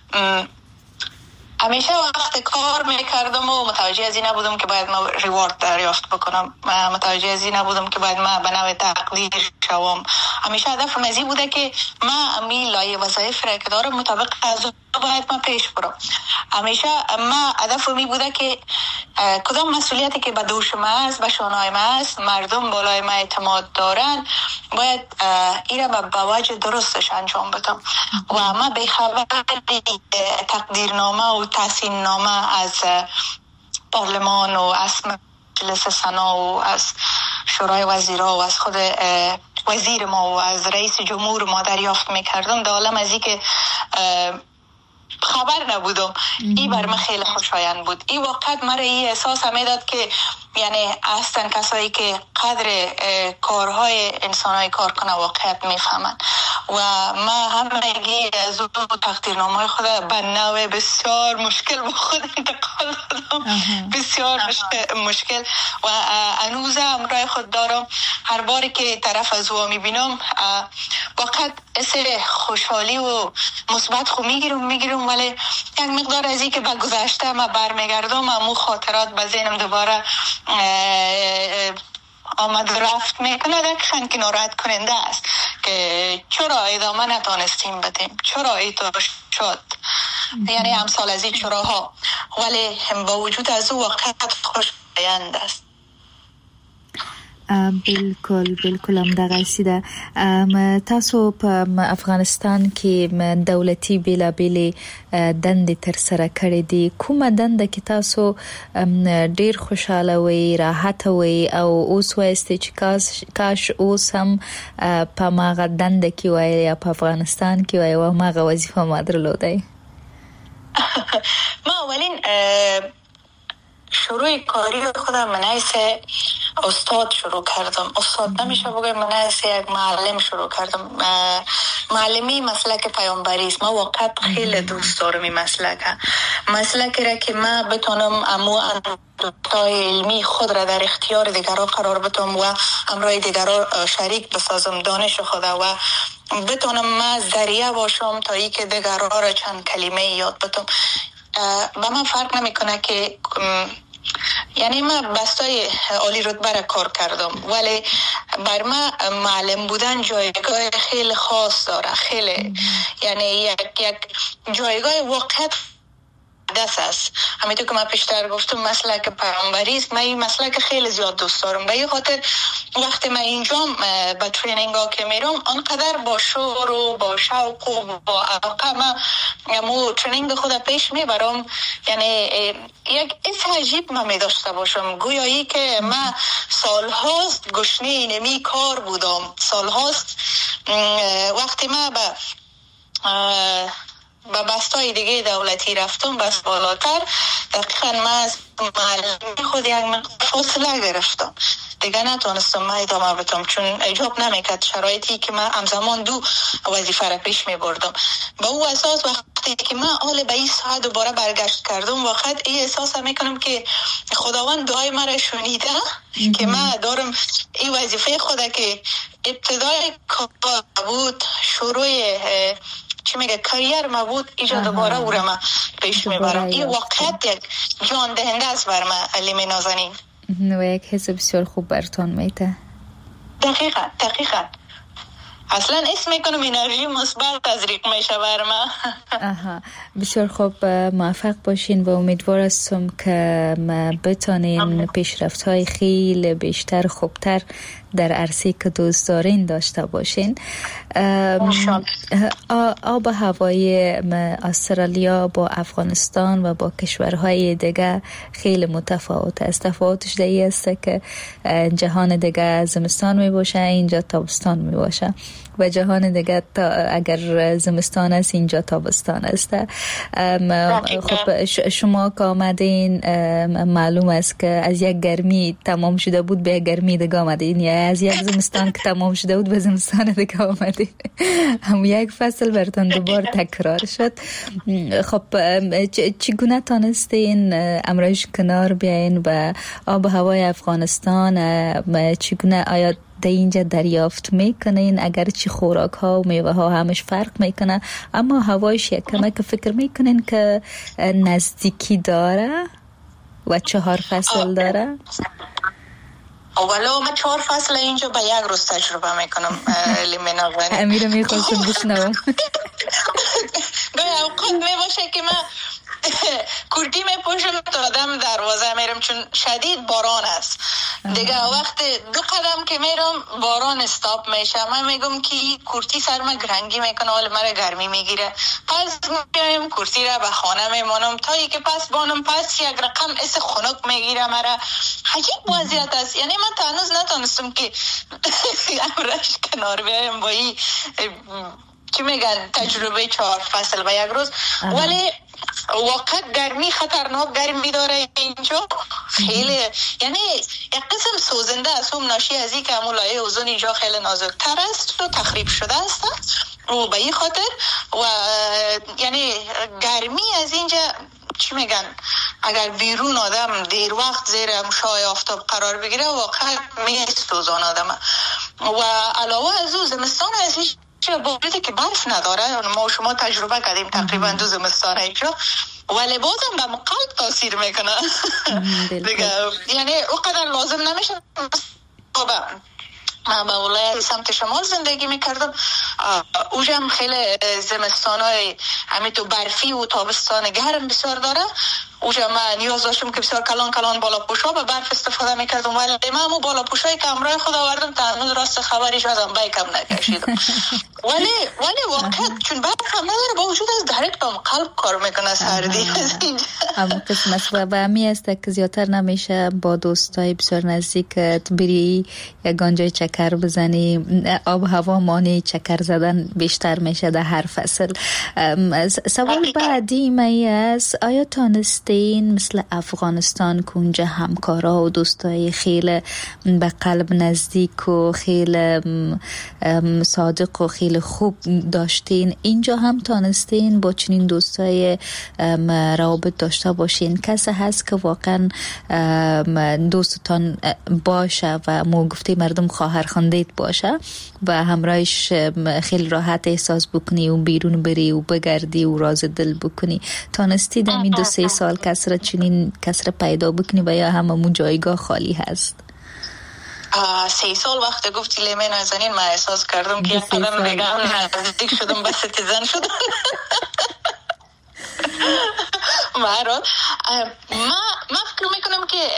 Speaker 4: همیشه وقت کار میکردم و متوجه از این نبودم که باید ما ریوارد دریافت بکنم متوجه از این نبودم که باید ما به نوع تقدیر شوم همیشه هدفم از این بوده که ما امی لایه وظایف را که دارم مطابق از باید ما پیش برم همیشه ما هدفم این بوده که کدام مسئولیتی که به دوش ما است به شانهای ما است مردم بالای ما اعتماد دارن باید این را به وجه درستش انجام بدم و ما به خبر تقدیرنامه و تحسین نامه از پارلمان و از مجلس سنا و از شورای وزیرا و از خود وزیر ما و از رئیس جمهور ما دریافت میکردم در عالم از این که خبر نبودم این بر من خیلی خوشایند بود. این وقت مرا این احساس میداد که یعنی هستن کسایی که قدر کارهای انسانهای کار کنه واقعیت میفهمن و ما همگی از اون تقدیرنامه خود به نوع بسیار مشکل با خود انتقال دادم بسیار مشکل و هنوز همراه خود دارم. هر باری که طرف از او میبینم واقعا حس خوشحالی و مثبت خو میگیرم میگیرم ولی یک مقدار از این که به گذشته ما برمیگردم امو خاطرات به ذهنم دوباره آمد رفت میکنه دقیقاً که ناراحت کننده است که چرا ادامه نتانستیم بدیم چرا ایتا شد یعنی امثال از این چراها ولی با وجود از او وقت خوشایند است.
Speaker 3: بالکل بالکل هم دغه سیده تاسو په افغانستان کې دولتي بیلا بیلې دندې تر سره کړې دي کومه دنده کې تاسو ډیر خوشاله وي راحت وي او اوس وایست چې کاش کاش اوس هم په ماغه دنده کې وای یا په افغانستان کې وای او ماغه وظیفه ما درلودای؟
Speaker 4: ما اولین شروع کاری خودم منایس استاد شروع کردم. استاد نمیشه بگم منایس یک معلم شروع کردم. معلمی مسلک پیامبری است. ما واقعا خیلی دوست دارم این مسلک. مسلکی را که ما بتونم امو اندوتای علمی خود را در اختیار دیگران قرار بدم و همراه دیگران شریک بسازم دانش خود و بتونم ما ذریعه باشم تا ای که دیگران را چند کلمه یاد بدم. با من فرق نمیکنه که یعنی من بستای عالی رتبه را کار کردم ولی بر من معلم بودن جایگاه خیلی خاص داره خیلی یعنی یک یک جایگاه واقعیت مقدس است. همینطور که من پیشتر گفتم مسلک پیامبری است. من این مسلک خیلی زیاد دوست دارم. به این خاطر وقتی من اینجا به ترینینگ ها که میرم آنقدر با شور و با شوق و با علاقه من مو ترینینگ خود پیش میبرم. یعنی یک حس عجیب من می داشته باشم، گویایی که من سالهاست گشنه اینمی کار بودم. سالهاست وقتی من به به بستای دیگه دولتی رفتم، بس بالاتر، دقیقا من از معلمی خود یک فاصله گرفتم دیگه، نتونستم من ادامه بدم چون اجاب نمیکرد شرایطی که من همزمان دو وظیفه را پیش می بردم. با او اساس وقتی که من حال به این ساعت دوباره برگشت کردم، وقت این احساس میکنم که خداوند دعای مرا شنیده که من دارم این وظیفه خود که ابتدای کار بود، شروع چی میگه کریر ما بود، ایجا دوباره او را من پیش میبرم. این واقعیت یک جان دهنده است بر من علیم نازنین
Speaker 3: و یک حس بسیار خوب برتون میده.
Speaker 4: دقیقا دقیقا اصلا اسم میکنم انرژی مثبت تزریق میشه بر من.
Speaker 3: آها بسیار خوب، موفق باشین و امیدوار هستم که بتانین پیشرفت های خیلی بیشتر خوبتر در عرصه که دوست دارین داشته باشین. آب هوای استرالیا با افغانستان و با کشورهای دیگه خیلی متفاوت است. تفاوتش در این است که جهان دیگه زمستان می باشه، اینجا تابستان می باشه و جهان دیگه تا اگر زمستان است اینجا تابستان است. خب شما که آمدین معلوم است که از یک گرمی تمام شده بود به یک گرمی دیگه آمدین، یا از یک زمستان که تمام شده بود به زمستان دیگه آمدین. هم یک فصل براتون دوبار تکرار شد. خب چگونه تانستین امروز کنار بیاین و آب و هوای افغانستان چگونه آیا در اینجا دریافت میکنین؟ اگر چی خوراک ها و میوه ها همش فرق میکنه، اما هوایش یک کمک فکر میکنین که نزدیکی داره و چهار فصل داره؟
Speaker 4: اولا من چهار فصل اینجا به یک روز تجربه میکنم. لیمنا غنی
Speaker 3: امیره میخواستم بشنوم.
Speaker 4: به اوقات میباشه که من کورتی میپوشم تا آدم دروازه میرم چون شدید باران است دیگه. وقت دو قدم که میرم باران استاپ میشه، من میگم که کورتی سر من گرنگی میکنه، حال مرا گرمی میگیره، پس میگم کورتی را به خانه میمانم تا ای که پس بانم پس یک رقم اس خنک میگیره مرا. عجیب وضعیت است. یعنی من تا هنوز نتونستم که امرش کنار بیایم با این چی میگن تجربه چهار فصل و یک روز. ولی واقعا گرمی خطرناک گرمی داره اینجا خیلی، یعنی یک قسم سوزنده است. هم ناشی از این که همون لایه اوزون اینجا خیلی نازکتر است و تخریب شده است و به این خاطر و یعنی گرمی از اینجا چی میگن اگر بیرون آدم دیر وقت زیر مشعاع آفتاب قرار بگیره واقعا میسوزان آدم. و علاوه از او زمستان از این چه باوجود که برف نداره، ما شما تجربه کردیم تقریبا دو زمستان اینجا، ولی بازم به قلب تاثیر میکنه دیگه. یعنی اونقدر لازم نمیشه. من به ولایت سمت شمال زندگی میکردم، اوجم خیلی زمستان های همین تو برفی و تابستان گرم بسیار داره. اوجا من نیاز داشتم که بسیار کلان کلان بالا پوشا به برف استفاده میکردم، ولی من همون بالا پوشایی که امرای خود آوردم تا هنوز راست خبریش ازم بیکم نکشیدم. ولی ولی واقعا چون برف هم نداره با وجود از دایرکت هم قلب کار میکنه سردی.
Speaker 3: اما قسمت و همی است که زیادتر نمیشه با دوستای بسیار نزدیکت بری یگان جای چکر بزنی. آب هوا مانع چکر زدن بیشتر میشه در هر فصل. سوال بعدی می است آیا تانستین مثل افغانستان که اونجا همکارا و دوستای خیلی به قلب نزدیک و خیلی صادق و خیلی خوب داشتین، اینجا هم تانستین با چنین دوستای روابط داشته باشین؟ کسی هست که واقعا دوستتان باشه و مو گفتی مردم خواهر خواندید باشه و همراهش خیلی راحت احساس بکنی و بیرون بری و بگردی و راز دل بکنی؟ تانستی در این دو سه سال کسر چنین کسر پیدا بکنی و یا هممون جایگاه خالی هست؟
Speaker 4: سه سال وقت گفتی لیمه نازنین من احساس کردم که قدم بگم نزدیک شدم به ستیزن شدم. برحال ما ما فکر میکنم که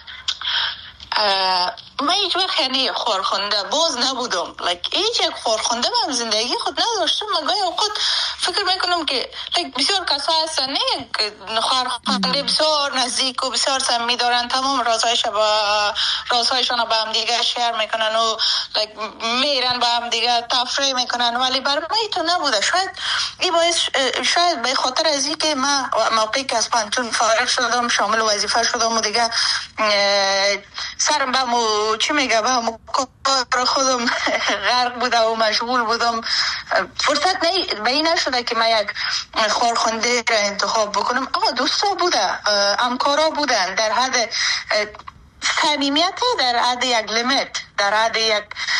Speaker 4: من هیچ وقت یعنی خورخونده باز نبودم، like هیچ یک خورخونده من زندگی خود نداشتم. من گاهی اوقات فکر میکنم که like بسیار کسا هستن نه خورخونده بسیار نزدیک و بسیار صمیمی دارن، تمام رازهایش با رازهایشان با هم دیگه شیر میکنن و like میرن با هم دیگه تفریح میکنن، ولی برای من تو نبوده. شاید این باعث شاید به خاطر از این که من موقعی که از پانتون فارغ شدم شامل وظیفه شدم و دیگه سرم به مو چی میگه به مو کار خودم غرق بوده و مشغول بودم، فرصت نه به این نشده که من یک خورخنده را انتخاب بکنم. آقا دوستا بوده، همکارا بودن در حد صمیمیت، در حد یک لیمیت، در حد یک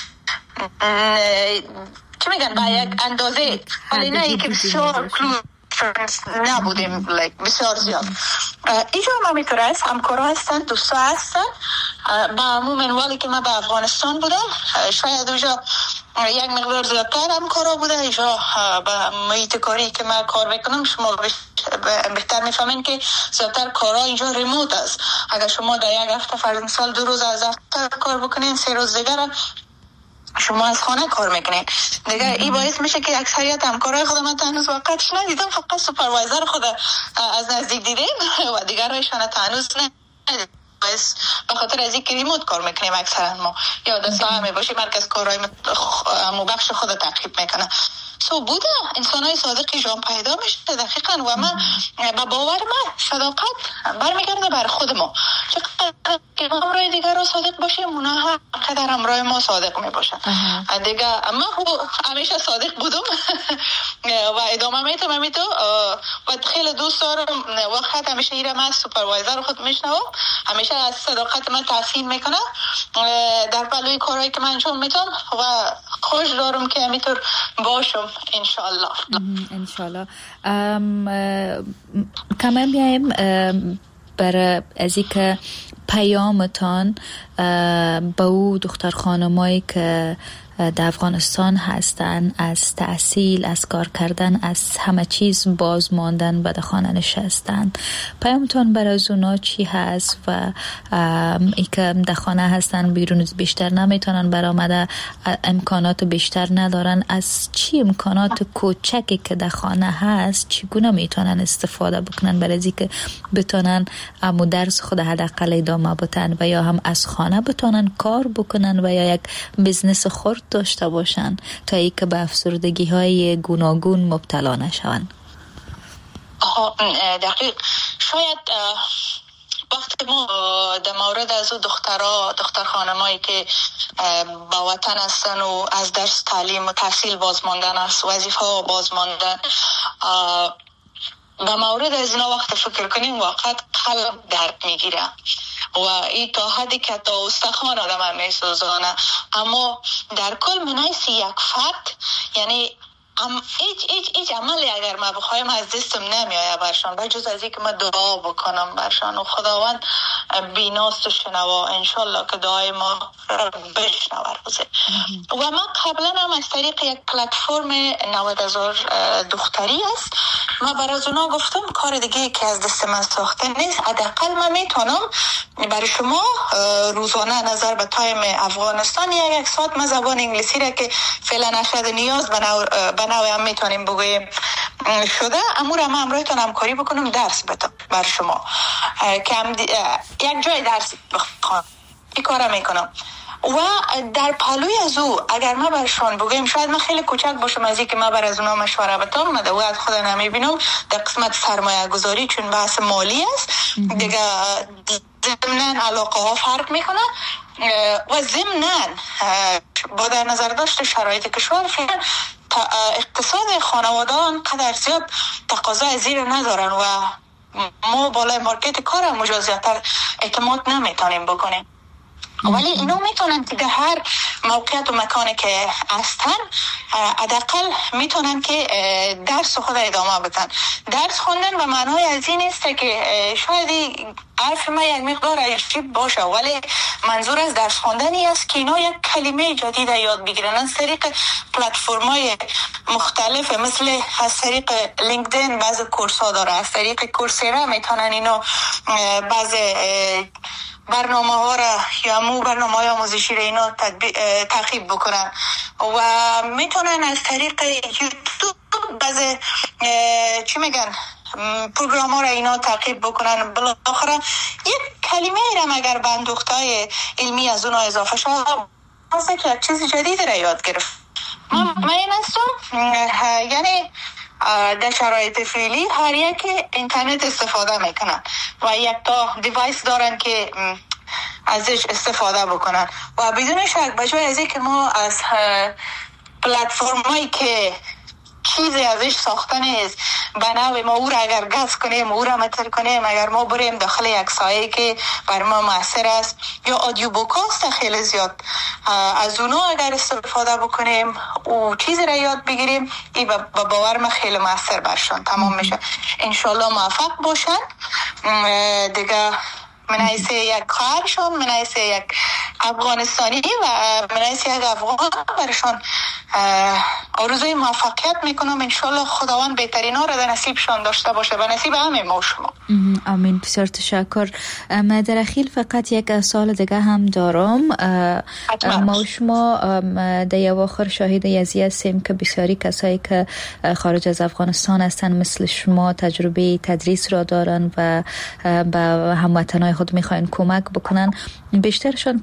Speaker 4: چی میگن با یک اندازه، ولی نه ای که بسیار کلوز نبودیم like بسیار زیاد. اینجا ما میتونه هست همکارا هستن، دوستا هستن با عمومن، ولی که من به افغانستان بودم شاید اونجا یک مقدار زیادتر همکارا بوده. اینجا به محیط کاری که من کار میکنم شما بهتر میفهمین که زیادتر کارا اینجا ریموت است. اگر شما در یک هفته فرض مثال دو روز از هفته کار بکنین، سه روز دیگر شما از خانه کار میکنین دیگه. این باعث میشه که اکثریت همکارای خودم من هنوز واقعاش ندیدم، فقط سوپروایزر خود از نزدیک دیدیم و دیگرایشان هنوز ندیدم. باعث به خاطر از اینکه ریموت کار میکنیم اکثرا ما یا دستا همه باشه مرکز کارهای مبخش خود تعقیب میکنه. سو بوده انسان های صادقی جان پیدا میشه دقیقا و من با باور من صداقت برمیگرده بر خود ما. چقدر که امرای دیگر رو صادق باشیم اونا قدر امرای ما صادق میباشن دیگه. اما همیشه صادق بودم و ادامه میتونم همیتو و خیلی دوست دارم وقت همیشه ایرم از سوپروایزر خود میشنوم، همیشه از صداقت من تحسین میکنه در پلوی کارهایی که من انجام میتونم و خوش دارم که همینطور باشم انشالله.
Speaker 3: انشالله. کمان بیایم برای از این که پیامتان به او دختر خانمایی که در افغانستان هستن، از تحصیل، از کار کردن، از همه چیز باز ماندن و در خانه نشستن، پیامتان برای اونا چی هست؟ و ای که در خانه هستن بیرون بیشتر نمیتونن برآمده، امکانات بیشتر ندارن، از چی امکانات کوچکی که در خانه هست چگونه میتونن استفاده بکنن برای اینکه بتونن امو درس خود حداقل ادامه بدن و یا هم از خانه بتونن کار بکنن و یا یک بزنس خرد داشته باشن تا ای که به افسردگی های گوناگون مبتلا نشون؟
Speaker 4: دقیق. شاید وقتی ما در مورد از دخترها دختر خانمایی که با وطن هستن و از درس تعلیم و تحصیل بازماندن است، وظیفه ها بازماندن، به مورد از اینا وقت فکر کنیم واقعا قلب درد میگیره و این تا حدی که تا استخوان آدم هم میسوزانه. اما در کل منایسی یک فرد یعنی ام ایچ ایچ ایچ عملی اگر ما بخوایم از دستم نمیایه برشان بجز از اینکه ما دعا بکنم برشان و خداوند بیناست و شنوا انشالله که دعای ما بشنوه روزه. و من قبلا هم از طریق یک پلتفرم نود هزار دختری است ما برای اونا گفتم کار دیگه که از دست من ساخته نیست، حداقل من میتونم برای شما روزانه نظر به تایم افغانستان یا یک ساعت ما زبان انگلیسی را که فعلا نشده نیاز به نوع هم میتونیم بگوییم شده امور هم امرویتون همکاری بکنم درس بدم بر شما که هم دی... یک جای درس بخوام این کار میکنم. و در پلوی از او اگر ما برشان بگویم شاید من خیلی کوچک باشم از این که ما بر از اونا مشوره بدم مده و از خود نمیبینم در قسمت سرمایه گذاری چون بحث مالی است دیگه ضمناً علاقه ها فرق میکنه و ضمناً با در نظر داشت شرایط کشور فعلا اقتصاد خانواده انقدر زیاد تقاضا از زیر ندارن و ما بالای مارکت کار هم مجازیتر اعتماد نمیتونیم بکنیم. ولی اینا میتونن که در هر موقعیت و مکانی که هستن حداقل میتونن که درس خود ادامه بدن. درس خوندن به معنای از این است که شاید حرف ما یک مقدار عجیب باشه ولی منظور از درس خوندنی است که اینا یک کلمه جدید یاد بگیرن از طریق پلتفرم‌های مختلف مثل از طریق لینکدین بعض کورس ها داره، از طریق کورسیرا میتونن اینو بعض برنامه ها را یا مو برنامه های آموزشی را اینا تعقیب بکنن و میتونن از طریق یوتیوب بعض چی میگن پروگرام ها را اینا تعقیب بکنن. بالاخره یک کلمه را اگر به اندوختای علمی از اونها اضافه شد واسه که چیز جدید را یاد گرفت. من این هستم یعنی در شرایط فعلی هر یک اینترنت استفاده میکنن و یک تا دیوایس دارن که ازش استفاده بکنن و بدون شک بجای از اینکه ما از پلتفرمایی که چیزی ازش ساخته نیست به نوع ما او را اگر گز کنیم او را متر کنیم، اگر ما بریم داخل یک سایه که بر ما موثر است یا آدیو بوکاست خیلی زیاد از اونا اگر استفاده بکنیم و چیزی را یاد بگیریم این با باور من خیلی موثر برشان تمام میشه. انشالله موفق باشن دیگه. من حیث یک خواهرشون، من حیث یک افغانستانی و من حیث یک افغان برشان آرزوی موفقیت میکنم. انشالله خداوند بهترین ها را در نصیبشان داشته باشه و نصیب همه ما شما.
Speaker 3: آمین. بسیار تشکر. در اخیل فقط یک سال دیگه هم دارم. ما شما در اواخر شاهد یزی هستیم که بسیاری کسایی که خارج از افغانستان هستن مثل شما تجربه تدریس را دارن و به هموطنای خود میخواین کمک بکنن. بیشترشان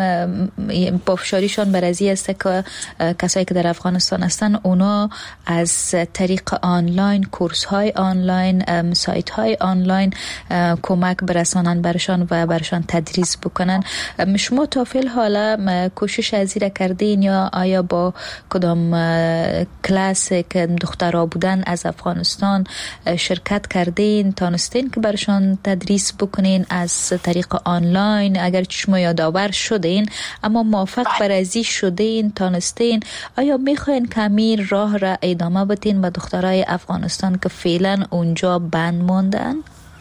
Speaker 3: پافشاریشان بر ازی است که کسایی که در افغانستان هستن اونا از طریق آنلاین کورس های آنلاین سایت های آنلاین کمک برسانن برشان و برشان تدریس بکنن. شما تا فعل حالا کوشش ازی را کردین یا آیا با کدام کلاس که دخترها بودن از افغانستان شرکت کردین تانستین که برشان تدریس بکنین از طریق آنلاین؟ اگر شما یادآور شدین اما موفق بر ازی شدین تانستین، آیا میخواین کمی راه را ادامه بدین به دخترای افغانستان که فعلا اونجا بند موندن؟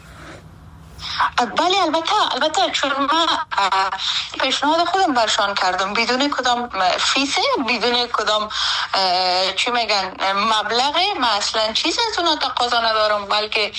Speaker 4: بله البته البته چون من پیشنهاد خودم برشان کردم بدون کدام فیسه بدون کدام چی میگن مبلغه، من اصلا چیز از اونا تقاضا ندارم بلکه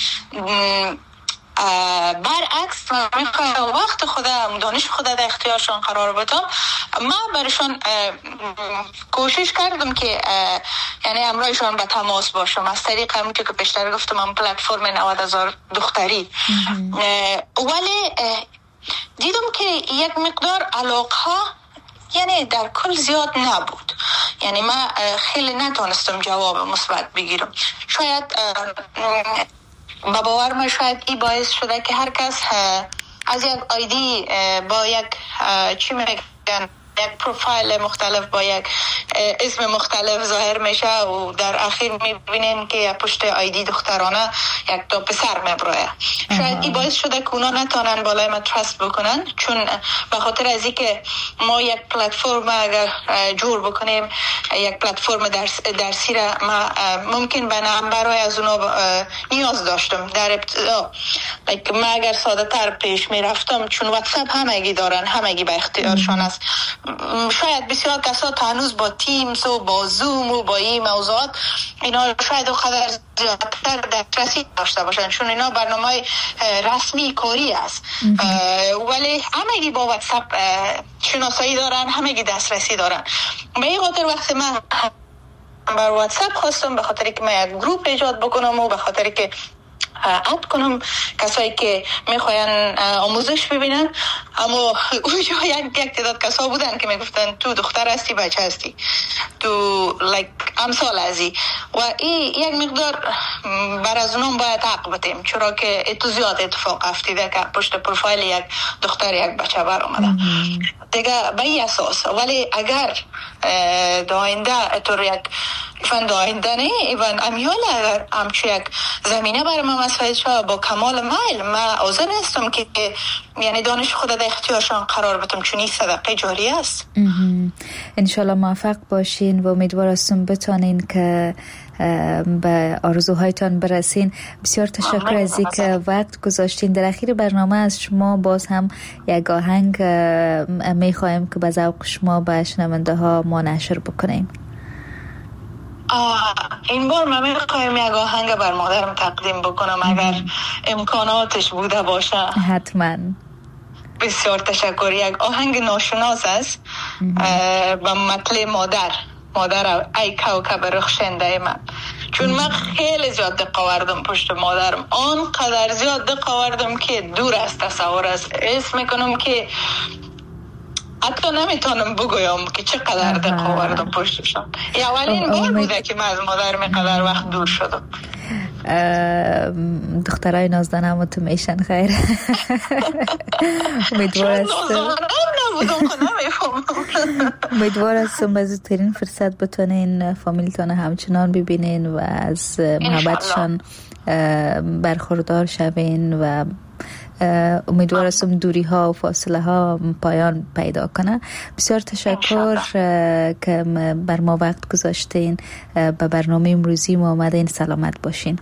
Speaker 4: برعکس من میخوایم وقت خودم دانش خودم در اختیارشان قرار بدم. من برشان کوشش کردم که یعنی همراهشان به تماس باشم از طریق همون که پیشتر گفتم من پلتفرم نود هزار دختری. ولی دیدم که یک مقدار علاقه یعنی در کل زیاد نبود، یعنی من خیلی نتونستم جواب مثبت بگیرم. شاید با باور من شاید این باعث شده که هر کس از یک آیدی با یک چی میگن یک پروفایل مختلف با یک اسم مختلف ظاهر میشه و در اخیر میبینیم که پشت آیدی دخترانه یک تا پسر میبروه. شاید این باعث شده که اونا نتونن بالای ما ترست بکنن، چون به خاطر از این که ما یک پلتفرم اگر جور بکنیم یک پلتفرم درس درسی را ما ممکن به نمبرهای از اونا نیاز داشتم در ابتدا. من اگر ساده تر پیش میرفتم چون واتساپ همگی دارن همگی به اختیارشان است، شاید بسیار کسا تا هنوز با تیمز و با زوم و با این موضوعات اینا شاید و قدر زیادتر دسترسی داشته باشن چون اینا برنامه رسمی کاری است، ولی همگی با واتساپ شناسایی دارن همگی دسترسی دارن. به این خاطر وقتی من بر واتساپ خواستم به خاطر که من یک گروپ ایجاد بکنم و به خاطر که اد کنم کسایی که میخواین آموزش ببینن، اما اونجا یک تعداد کسا بودن که میگفتن تو دختر هستی بچه هستی تو لایک امثال ازی و این یک مقدار بر از اونم باید حق بدیم چرا که اتو زیاد اتفاق افتیده که پشت پروفایل یک دختر یک بچه بر آمده دیگه به این اساس. ولی اگر داینده اتور یک ایفن داینده نه ایفن امیال اگر همچو یک زمینه برای ما مساعد شد با کمال میل من حاضر هستم که یعنی دانش خود در اختیارشان قرار بدم چون این صدقه جاری است.
Speaker 3: انشالله موفق باشین و امیدوار هستم بتانین که به آرزوهایتان برسین. بسیار تشکر از اینکه وقت گذاشتین. در اخیر برنامه از شما باز هم یک آهنگ میخوایم که به ذوق شما به شنونده ها ما نشر بکنیم.
Speaker 4: این بار من میخوایم یک آهنگ بر مادرم تقدیم بکنم اگر امکاناتش بوده باشه.
Speaker 3: حتما.
Speaker 4: بسیار تشکر. یک آهنگ ناشناس است با مطلع مادر مادر ای کوکب رخشنده من، چون من خیلی زیاد دقت کردم پشت مادرم، آنقدر زیاد دقت کردم که دور از تصور است. اسم میکنم که حتی نمیتونم بگویم که چقدر دقت کردم پشتشان. اولین بار بوده که من از مادر میقدر وقت دور شدم.
Speaker 3: دخترای نازدانم و تو میشن خیر. امیدوار هستم امیدوار هستم به زودترین فرصت بتونین فامیلتان همچنان ببینین و از محبتشان برخوردار شوین و امیدوار هستم دوری ها و فاصله ها پایان پیدا کنه. بسیار تشکر که بر ما وقت گذاشتین، به برنامه امروزی ما آمدین. سلامت باشین.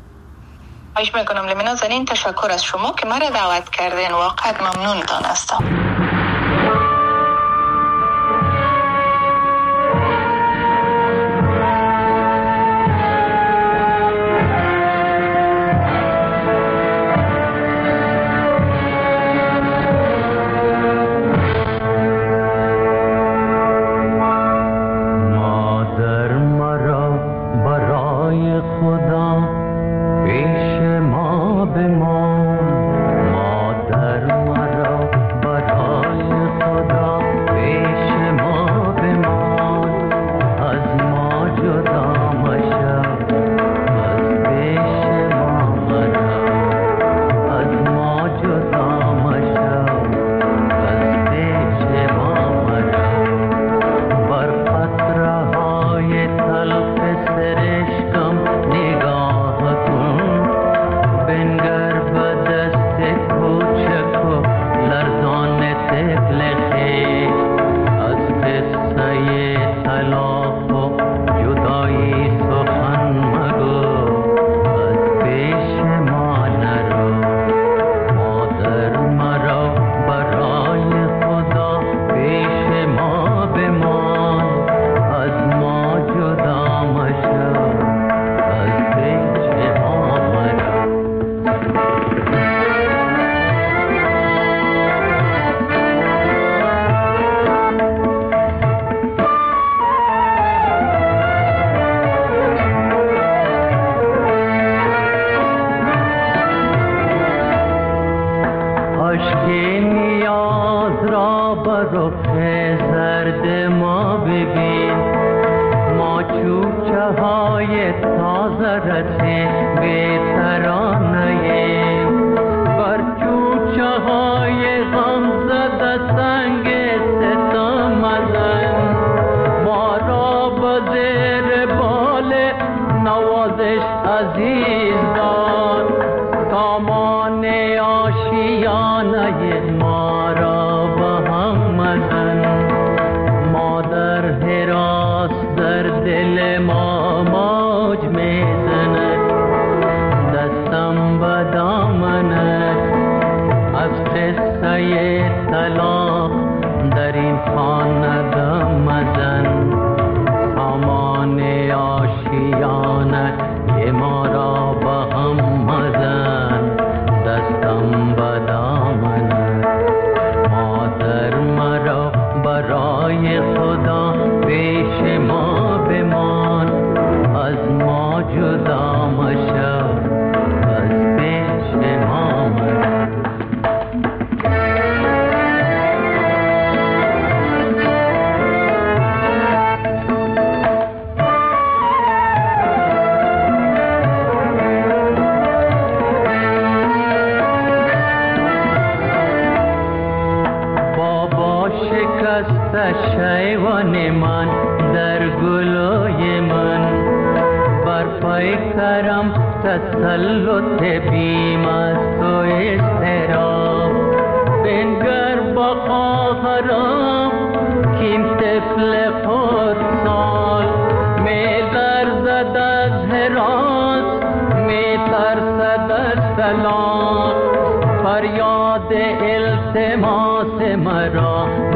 Speaker 4: خواهش میکنم لیمینا زنین. تشکر از شما که مرا دعوت کردین، واقعا ممنونتان هستم.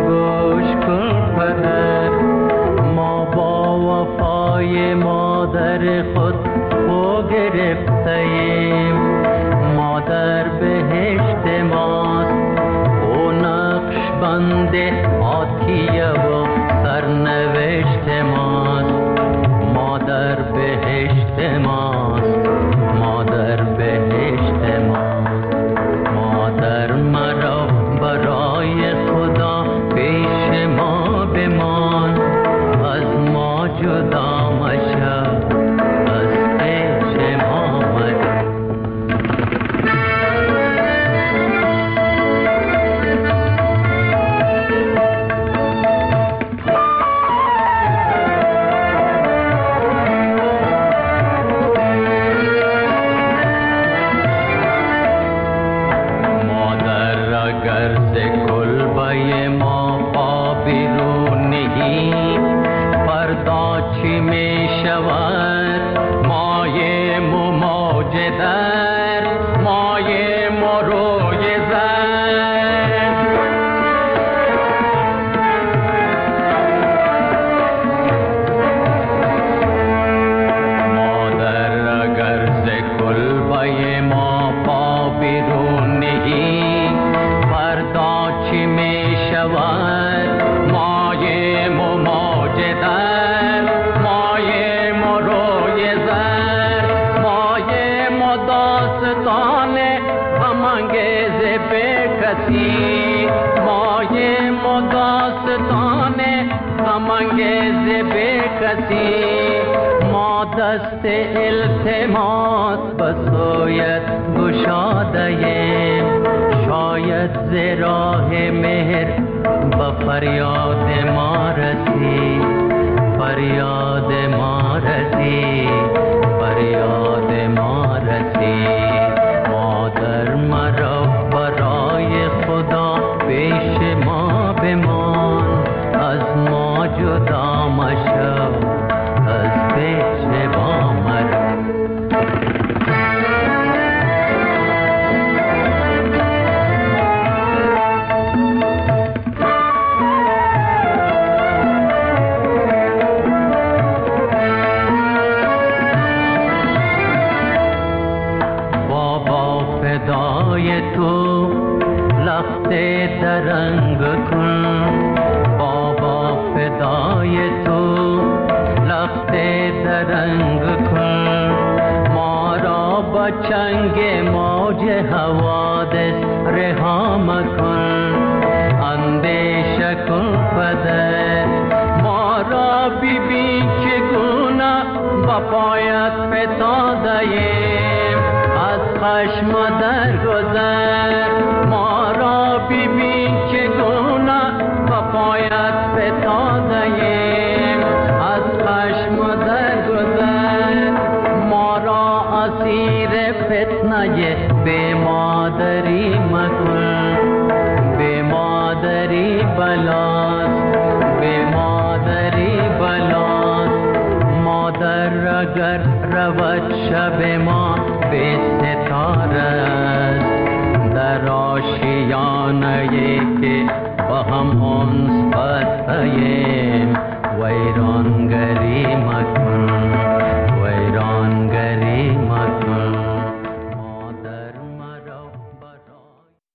Speaker 6: ما با وفای مادر ز کلبه ما پا بیرون نهی فردا چی می شود مایم و موج در مایم و روی زر مادر اگر ز کلبه ما پا بیرون نهی فردا چی می شود مایم و موج در مایم و روی زر مایم و داستان غمانگیز بے کسی مایم و داستان غمانگیز بے کسی ما دست التماس بسویت گشاده شاید ز راه مهر با فریاد ما رسی فریاد ما رسی فریاد ما رسی مادر مرا برای خدا پیش ما بمان از ما جدا مشو از پیش ما مرا فدای تو لخت درنگ کن بابا فدای تو لخت درنگ کن ما را با چنگ موج حوادث رها مکن اندیشه کن پدر ما را ببین چگونه با پایت فتاده‌ایم از خشم در گذر ما را ببین چگونه با پایت فتاده‌ایم از خشم در گذر ما را اسیر فتنه بی مادری مکن بی مادری بلاست بی مادری بلاست مادر اگر رود شب ما به ستاره است در آشیانه که با هم انس بسته‌ایم ویرانگری مکن